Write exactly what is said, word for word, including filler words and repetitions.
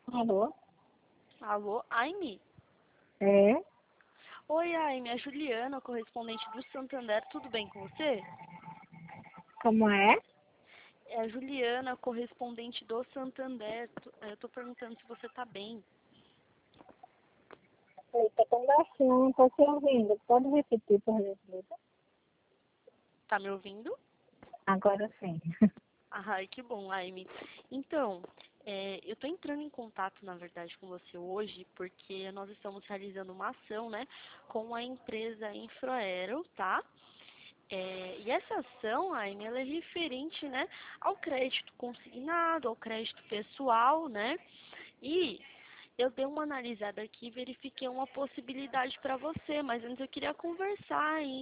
Alô? Alô, Aime? É? Oi, Aime, é a Juliana, correspondente do Santander, tudo bem com você? Como é? É a Juliana, correspondente do Santander, tu- é, eu tô perguntando se você tá bem. Eita, tão baixinho, não tô te ouvindo. Pode repetir, por gentileza? Tá me ouvindo? Agora sim. Ai, que bom, Aime. Então, é, eu tô entrando em contato, na verdade, com você hoje, porque nós estamos realizando uma ação, né, com a empresa Infraero, tá? É, e essa ação, Aime, ela é referente, né, ao crédito consignado, ao crédito pessoal, né? E eu dei uma analisada aqui e verifiquei uma possibilidade para você, mas antes eu queria conversar, hein?